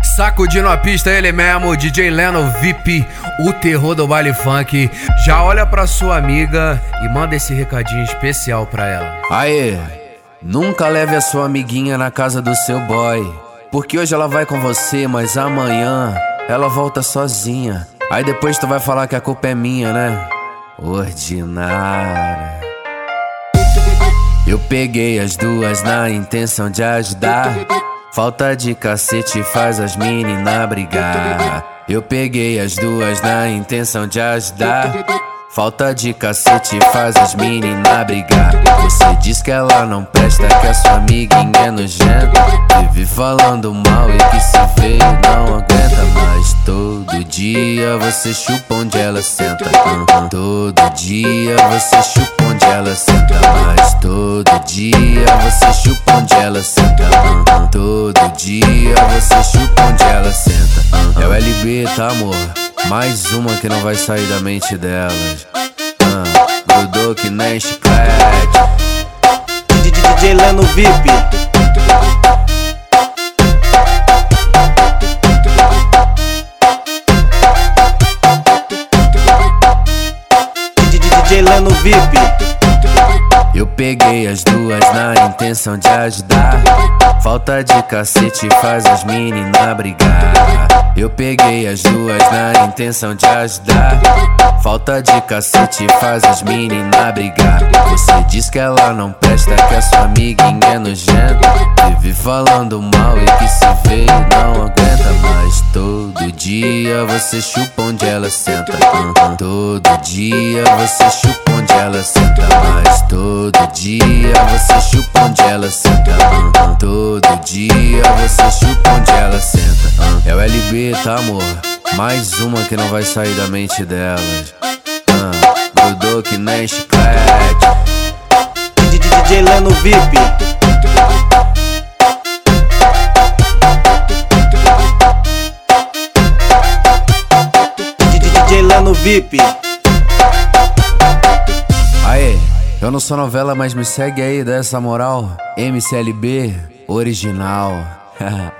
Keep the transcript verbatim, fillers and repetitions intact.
Sacudindo a pista, ele mesmo, D J Leno V I P, o terror do baile funk. Já olha pra sua amiga e manda esse recadinho especial pra ela. Aê, nunca leve a sua amiguinha na casa do seu boy, porque hoje ela vai com você, mas amanhã ela volta sozinha. Aí depois tu vai falar que a culpa é minha, né? Ordinária. Eu peguei as duas na intenção de ajudar. Falta de cacete faz as meninas brigar. Eu peguei as duas na intenção de ajudar. Falta de cacete faz as meninas brigar. Você diz que ela não presta, que a sua amiguinha é nojenta. Vive falando mal e que se vê e não aguenta. Mas todo dia você chupa onde ela senta. uhum. Todo dia você chupa onde ela senta. Mas todo dia você chupa onde ela senta. uhum. Todo dia você chupa onde ela senta. uhum. É o L B, tá, amor? Mais uma que não vai sair da mente delas. ah, Grudou que nem chiclete. D J Leno V I P. D J Leno V I P. Eu peguei as duas na intenção de ajudar. Falta de cacete faz as meninas brigar. Eu peguei as duas na intenção de ajudar. Falta de cacete faz as meninas brigar. Você diz que ela não presta, que a sua amiguinha é nojenta. Vive falando mal e que se vê e não aguenta. Mas todo dia você chupa onde ela senta. uhum. Todo dia você chupa onde ela senta. Mas todo dia você chupa onde ela senta. uhum. Todo dia você chupa onde ela senta. uhum. É o L B, tá, amor? Mais uma que não vai sair da mente delas. uh, Grudou que nem chiclete. D J Leno V I P. D J Leno V I P. Aê, eu não sou novela, mas me segue aí, dá essa moral. M C L B original.